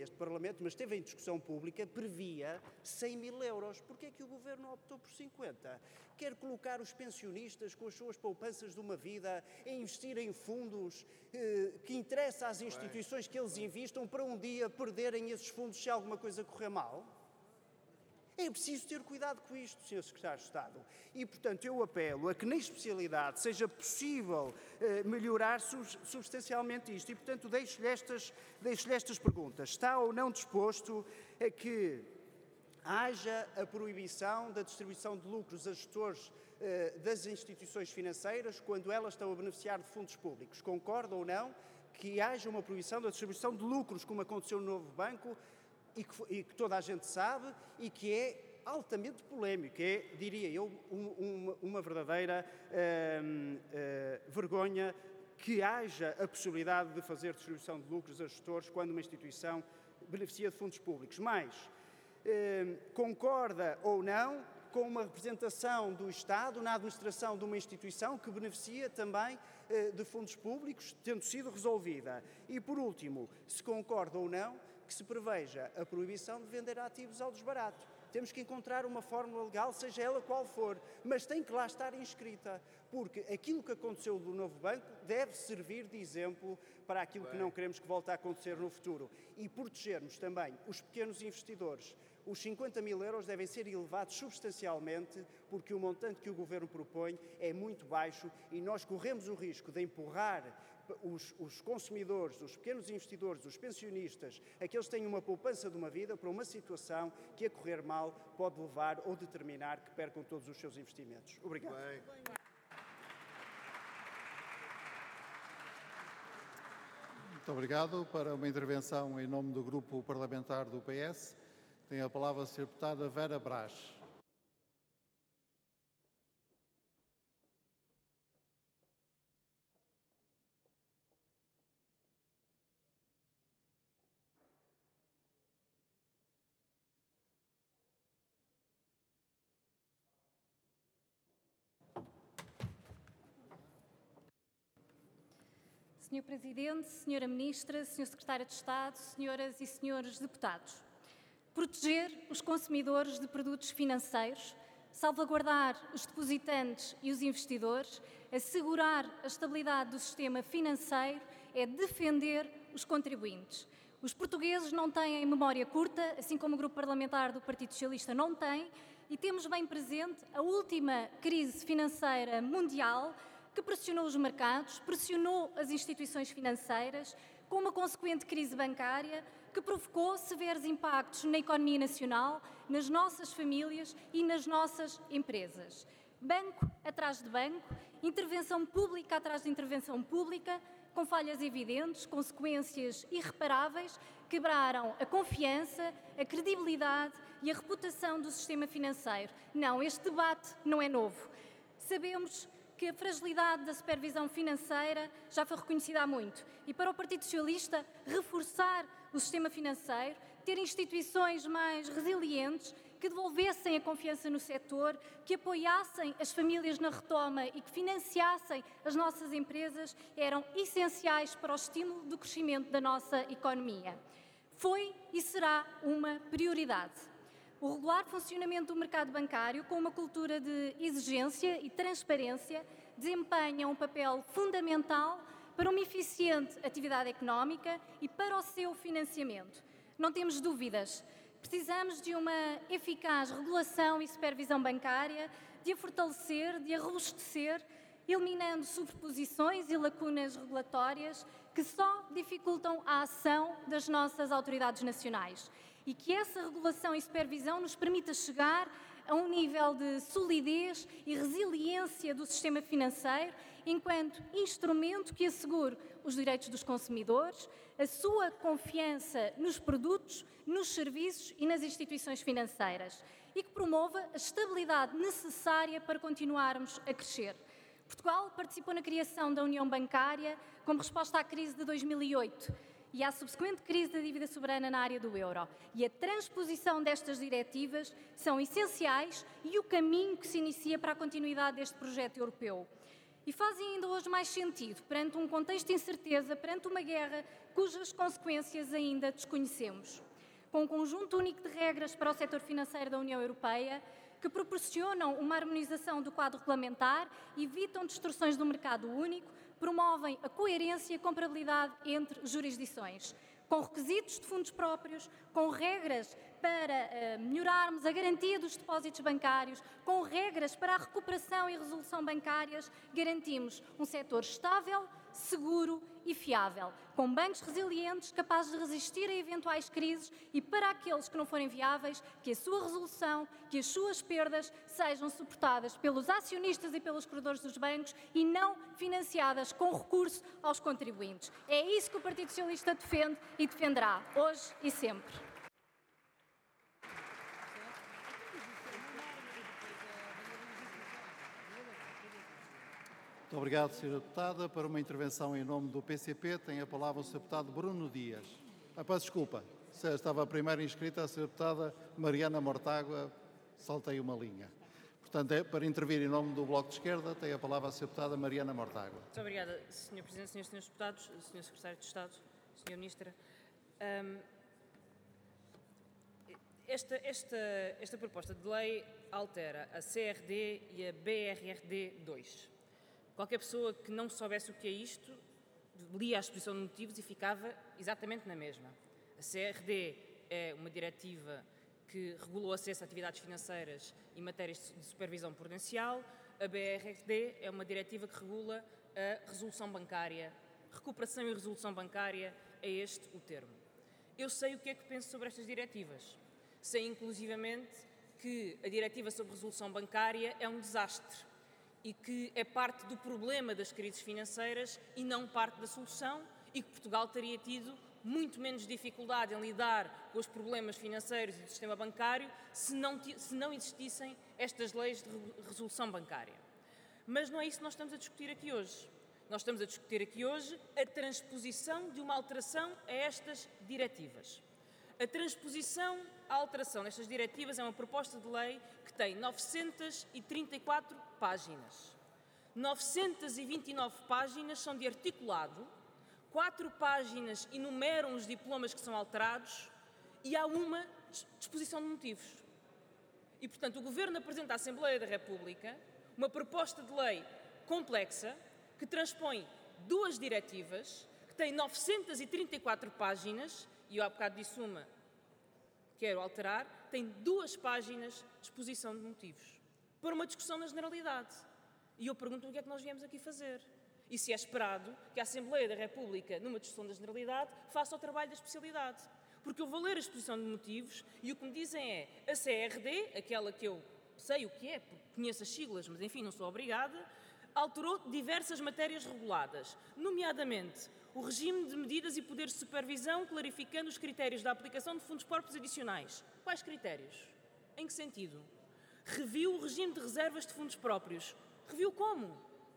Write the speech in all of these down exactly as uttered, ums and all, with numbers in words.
este Parlamento, mas esteve em discussão pública, previa cem mil euros. Porquê é que o Governo optou por cinquenta? Quer colocar os pensionistas com as suas poupanças de uma vida a investir em fundos eh, que interessa às instituições que eles investam para um dia perderem esses fundos se alguma coisa correr mal? É preciso ter cuidado com isto, senhor Secretário de Estado. E, portanto, eu apelo a que na especialidade seja possível eh, melhorar sub substancialmente isto. E, portanto, deixo-lhe estas, deixo-lhe estas perguntas. Está ou não disposto a que haja a proibição da distribuição de lucros a gestores eh, das instituições financeiras quando elas estão a beneficiar de fundos públicos? Concorda ou não que haja uma proibição da distribuição de lucros, como aconteceu no Novo Banco, E que, e que toda a gente sabe e que é altamente polémico, é, diria eu, um, uma, uma verdadeira uh, uh, vergonha que haja a possibilidade de fazer distribuição de lucros a gestores quando uma instituição beneficia de fundos públicos. Mas, uh, concorda ou não com uma representação do Estado na administração de uma instituição que beneficia também uh, de fundos públicos, tendo sido resolvida? E, por último, se concorda ou não que se preveja a proibição de vender ativos ao desbarato. Temos que encontrar uma fórmula legal, seja ela qual for, mas tem que lá estar inscrita, porque aquilo que aconteceu do Novo Banco deve servir de exemplo para aquilo que não queremos que volte a acontecer no futuro. E protegermos também os pequenos investidores. Os cinquenta mil euros devem ser elevados substancialmente, porque o montante que o Governo propõe é muito baixo e nós corremos o risco de empurrar os, os consumidores, os pequenos investidores, os pensionistas, aqueles que têm uma poupança de uma vida, para uma situação que, a correr mal, pode levar ou determinar que percam todos os seus investimentos. Obrigado. Bem. Muito obrigado. Para uma intervenção em nome do Grupo Parlamentar do P S, tem a palavra a senhora deputada Vera Brás. senhor Presidente, senhora Ministra, senhor Secretário de Estado, senhoras e senhores deputados. Proteger os consumidores de produtos financeiros, salvaguardar os depositantes e os investidores, assegurar a estabilidade do sistema financeiro é defender os contribuintes. Os portugueses não têm memória curta, assim como o Grupo Parlamentar do Partido Socialista não tem, e temos bem presente a última crise financeira mundial que pressionou os mercados, pressionou as instituições financeiras, com uma consequente crise bancária que provocou severos impactos na economia nacional, nas nossas famílias e nas nossas empresas. Banco atrás de banco, intervenção pública atrás de intervenção pública, com falhas evidentes, consequências irreparáveis, quebraram a confiança, a credibilidade e a reputação do sistema financeiro. Não, este debate não é novo. Sabemos que a fragilidade da supervisão financeira já foi reconhecida há muito. E para o Partido Socialista, reforçar o sistema financeiro, ter instituições mais resilientes, que devolvessem a confiança no setor, que apoiassem as famílias na retoma e que financiassem as nossas empresas, eram essenciais para o estímulo do crescimento da nossa economia. Foi e será uma prioridade. O regular funcionamento do mercado bancário, com uma cultura de exigência e transparência, desempenha um papel fundamental para uma eficiente atividade económica e para o seu financiamento. Não temos dúvidas. Precisamos de uma eficaz regulação e supervisão bancária, de a fortalecer, de a robustecer, eliminando sobreposições e lacunas regulatórias que só dificultam a ação das nossas autoridades nacionais. E que essa regulação e supervisão nos permita chegar a um nível de solidez e resiliência do sistema financeiro enquanto instrumento que assegure os direitos dos consumidores, a sua confiança nos produtos, nos serviços e nas instituições financeiras e que promova a estabilidade necessária para continuarmos a crescer. Portugal participou na criação da União Bancária como resposta à crise de dois mil e oito e à subsequente crise da dívida soberana na área do euro. E a transposição destas diretivas são essenciais e o caminho que se inicia para a continuidade deste projeto europeu. E fazem ainda hoje mais sentido perante um contexto de incerteza, perante uma guerra cujas consequências ainda desconhecemos. Com um conjunto único de regras para o setor financeiro da União Europeia, que proporcionam uma harmonização do quadro regulamentar, evitam distorções do mercado único, promovem a coerência e a comparabilidade entre jurisdições, com requisitos de fundos próprios, com regras para uh, melhorarmos a garantia dos depósitos bancários, com regras para a recuperação e resolução bancárias, garantimos um setor estável, seguro e fiável, com bancos resilientes, capazes de resistir a eventuais crises e, para aqueles que não forem viáveis, que a sua resolução, que as suas perdas sejam suportadas pelos acionistas e pelos credores dos bancos e não financiadas com recurso aos contribuintes. É isso que o Partido Socialista defende e defenderá, hoje e sempre. Muito obrigado, senhora Deputada. Para uma intervenção em nome do P C P, tem a palavra o senhor Deputado Bruno Dias. Ah, peço desculpa, estava a primeira inscrita a senhora Deputada Mariana Mortágua, saltei uma linha. Portanto, é, para intervir em nome do Bloco de Esquerda, tem a palavra a senhora Deputada Mariana Mortágua. Muito obrigada, senhor Presidente, senhores e senhores Deputados, senhor Secretário de Estado, senhora Ministra. Um, esta, esta, esta proposta de lei altera a C R D e a B R R D dois. Qualquer pessoa que não soubesse o que é isto, lia a exposição de motivos e ficava exatamente na mesma. A C R D é uma diretiva que regula o acesso a atividades financeiras e matérias de supervisão prudencial. A B R R D é uma diretiva que regula a resolução bancária. Recuperação e resolução bancária é este o termo. Eu sei o que é que penso sobre estas diretivas. Sei, inclusivamente, que a diretiva sobre resolução bancária é um desastre e que é parte do problema das crises financeiras e não parte da solução, e que Portugal teria tido muito menos dificuldade em lidar com os problemas financeiros e do sistema bancário se não, se não existissem estas leis de resolução bancária. Mas não é isso que nós estamos a discutir aqui hoje. Nós estamos a discutir aqui hoje a transposição de uma alteração a estas diretivas. A transposição, a alteração destas diretivas é uma proposta de lei que tem novecentas e trinta e quatro páginas. novecentas e vinte e nove páginas são de articulado, quatro páginas enumeram os diplomas que são alterados e há uma disposição de motivos. E, portanto, o Governo apresenta à Assembleia da República uma proposta de lei complexa que transpõe duas diretivas, que tem novecentas e trinta e quatro páginas, e eu há bocado disse uma, quero alterar, tem duas páginas de exposição de motivos, para uma discussão na generalidade. E eu pergunto o que é que nós viemos aqui fazer. E se é esperado que a Assembleia da República, numa discussão da generalidade, faça o trabalho da especialidade. Porque eu vou ler a exposição de motivos e o que me dizem é a C R D, aquela que eu sei o que é, porque conheço as siglas, mas enfim, não sou obrigada, alterou diversas matérias reguladas, nomeadamente o regime de medidas e poderes de supervisão, clarificando os critérios da aplicação de fundos próprios adicionais. Quais critérios? Em que sentido? Reviu o regime de reservas de fundos próprios. Reviu como?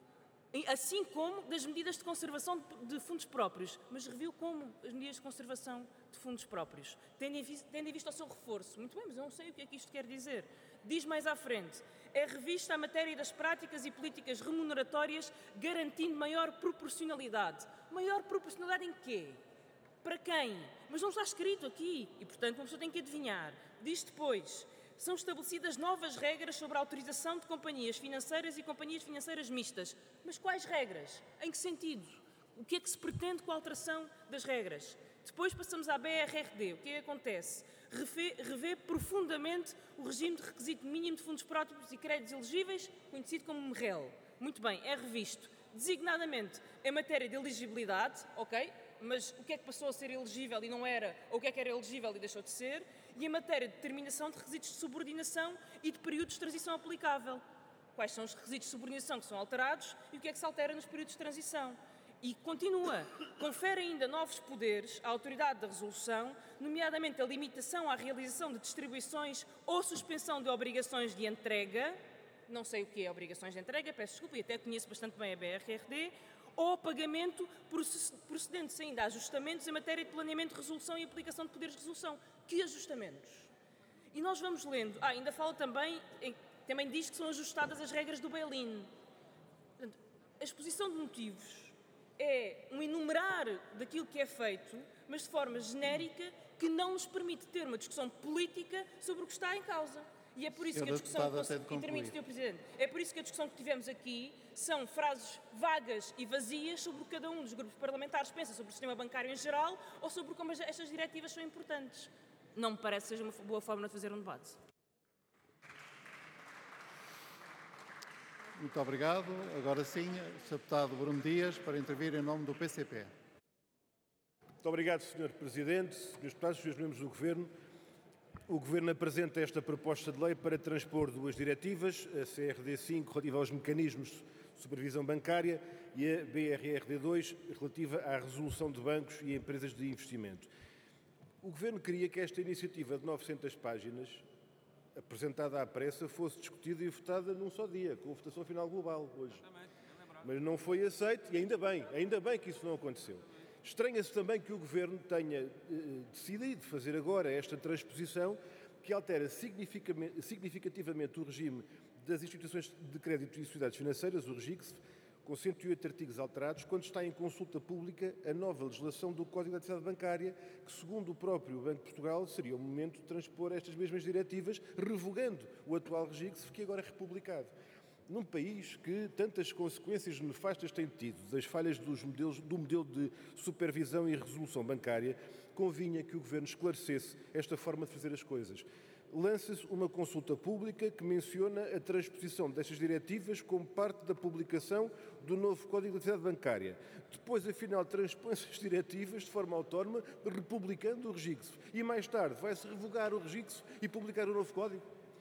Assim como das medidas de conservação de fundos próprios. Mas reviu como as medidas de conservação de fundos próprios? Tendo em vista o seu reforço. Muito bem, mas eu não sei o que é que isto quer dizer. Diz mais à frente. É revista a matéria das práticas e políticas remuneratórias, garantindo maior proporcionalidade. Maior proporcionalidade em quê? Para quem? Mas não está escrito aqui. E, portanto, uma pessoa tem que adivinhar. Diz depois, são estabelecidas novas regras sobre a autorização de companhias financeiras e companhias financeiras mistas. Mas quais regras? Em que sentido? O que é que se pretende com a alteração das regras? Depois passamos à B R R D. O que é que acontece? Revê, revê profundamente o regime de requisito mínimo de fundos próprios e créditos elegíveis, conhecido como M R E L. Muito bem, é revisto. Designadamente em matéria de elegibilidade, ok, mas o que é que passou a ser elegível e não era, ou o que é que era elegível e deixou de ser, e em matéria de determinação de requisitos de subordinação e de períodos de transição aplicável. Quais são os requisitos de subordinação que são alterados e o que é que se altera nos períodos de transição. E continua, confere ainda novos poderes à autoridade da resolução, nomeadamente a limitação à realização de distribuições ou suspensão de obrigações de entrega, não sei o que é obrigações de entrega, peço desculpa, e até conheço bastante bem a B R R D, ou pagamento procedentes ainda a ajustamentos em matéria de planeamento, resolução e aplicação de poderes de resolução. Que ajustamentos? E nós vamos lendo, ah, ainda fala também, também diz que são ajustadas as regras do bail-in. a exposição de motivos é um enumerar daquilo que é feito, mas de forma genérica, que não nos permite ter uma discussão política sobre o que está em causa. E é por isso que a discussão que termina, senhor Presidente, é por isso que a discussão que tivemos aqui são frases vagas e vazias sobre o que cada um dos grupos parlamentares pensa sobre o sistema bancário em geral ou sobre como estas diretivas são importantes. Não me parece que seja uma boa forma de fazer um debate. Muito obrigado. Agora sim, o senhor Deputado Bruno Dias, para intervir em nome do P C P. Muito obrigado, senhor Presidente, senhores Deputados, senhores membros do Governo. O Governo apresenta esta proposta de lei para transpor duas diretivas, a C R D cinco, relativa aos mecanismos de supervisão bancária, e a B R R D dois, relativa à resolução de bancos e empresas de investimento. O Governo queria que esta iniciativa de novecentas páginas, apresentada à pressa, fosse discutida e votada num só dia, com a votação final global, hoje. Mas não foi aceito, e ainda bem, ainda bem que isso não aconteceu. Estranha-se também que o Governo tenha eh, decidido fazer agora esta transposição que altera significativamente o regime das instituições de crédito e sociedades financeiras, o REGICS, com cento e oito artigos alterados, quando está em consulta pública a nova legislação do Código de Atividade Bancária, que, segundo o próprio Banco de Portugal, seria o momento de transpor estas mesmas diretivas, revogando o atual REGICS, que agora é republicado. Num país que tantas consequências nefastas tem tido das falhas dos modelos, do modelo de supervisão e resolução bancária, convinha que o Governo esclarecesse esta forma de fazer as coisas. Lança-se uma consulta pública que menciona a transposição destas diretivas como parte da publicação do novo Código de Atividade Bancária. Depois, afinal, transpõe-se as diretivas de forma autónoma, republicando o REGICS. E mais tarde vai-se revogar o REGICS e publicar o novo Código.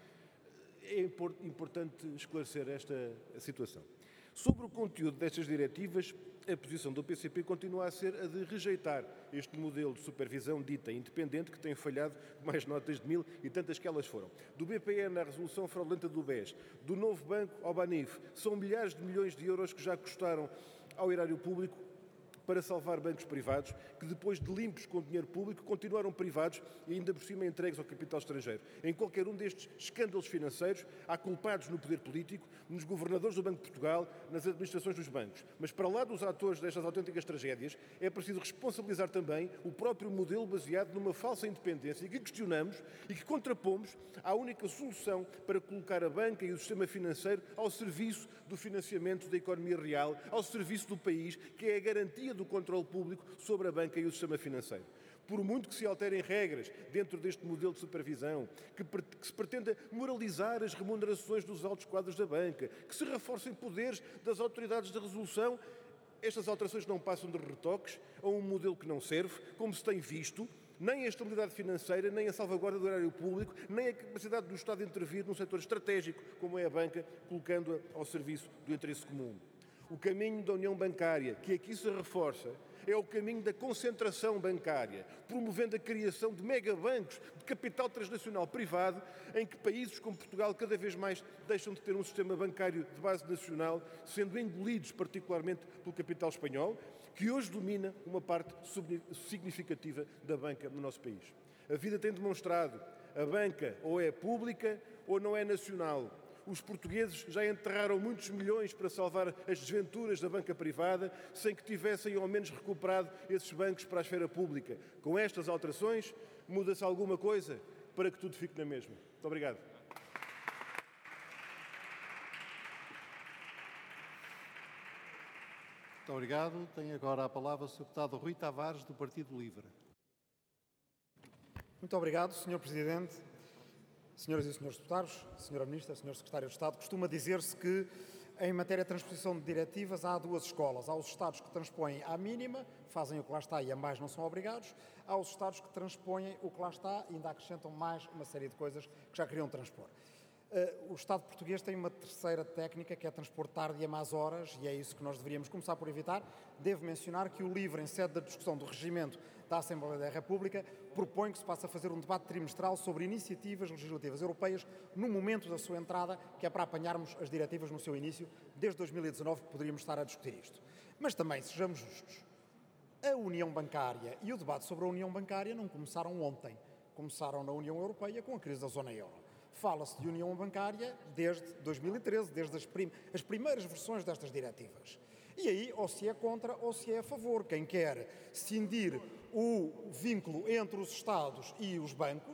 É importante esclarecer esta situação. Sobre o conteúdo destas diretivas, a posição do P C P continua a ser a de rejeitar este modelo de supervisão dita independente que tem falhado com mais notas de mil e tantas que elas foram. Do B P N à resolução fraudulenta do B E S, do novo banco ao BANIF, são milhares de milhões de euros que já custaram ao erário público para salvar bancos privados, que depois de limpos com dinheiro público continuaram privados e ainda por cima entregues ao capital estrangeiro. Em qualquer um destes escândalos financeiros há culpados no poder político, nos governadores do Banco de Portugal, nas administrações dos bancos. Mas para lá dos atores destas autênticas tragédias, é preciso responsabilizar também o próprio modelo baseado numa falsa independência que questionamos e que contrapomos à única solução para colocar a banca e o sistema financeiro ao serviço do financiamento da economia real, ao serviço do país, que é a garantia do controle público sobre a banca e o sistema financeiro. Por muito que se alterem regras dentro deste modelo de supervisão, que, que se pretenda moralizar as remunerações dos altos quadros da banca, que se reforcem poderes das autoridades de resolução, estas alterações não passam de retoques a um modelo que não serve, como se tem visto, nem a estabilidade financeira, nem a salvaguarda do erário público, nem a capacidade do Estado de intervir num setor estratégico, como é a banca, colocando-a ao serviço do interesse comum. O caminho da União Bancária, que aqui se reforça, é o caminho da concentração bancária, promovendo a criação de megabancos de capital transnacional privado, em que países como Portugal cada vez mais deixam de ter um sistema bancário de base nacional, sendo engolidos particularmente pelo capital espanhol, que hoje domina uma parte significativa da banca no nosso país. A vida tem demonstrado, a banca ou é pública ou não é nacional. Os portugueses já enterraram muitos milhões para salvar as desventuras da banca privada, sem que tivessem ao menos recuperado esses bancos para a esfera pública. Com estas alterações, muda-se alguma coisa para que tudo fique na mesma. Muito obrigado. Muito obrigado. Tem agora a palavra o senhor Deputado Rui Tavares, do Partido Livre. Muito obrigado, senhor Presidente. Senhoras e senhores deputados, senhora Ministra, senhor Secretário de Estado, costuma dizer-se que em matéria de transposição de diretivas há duas escolas. Há os Estados que transpõem à mínima, fazem o que lá está e a mais não são obrigados. Há os Estados que transpõem o que lá está e ainda acrescentam mais uma série de coisas que já queriam transpor. Uh, o Estado português tem uma terceira técnica, que é transpor tarde e a más horas, e é isso que nós deveríamos começar por evitar. Devo mencionar que o LIVRE, em sede da discussão do regimento da Assembleia da República, propõe que se passe a fazer um debate trimestral sobre iniciativas legislativas europeias no momento da sua entrada, que é para apanharmos as diretivas no seu início. Desde dois mil e dezanove poderíamos estar a discutir isto. Mas também, sejamos justos, a União Bancária e o debate sobre a União Bancária não começaram ontem. Começaram na União Europeia com a crise da zona euro. fala-se de união bancária desde dois mil e treze, desde as, prim as primeiras versões destas diretivas. E aí, ou se é contra ou se é a favor. Quem quer cindir o vínculo entre os Estados e os bancos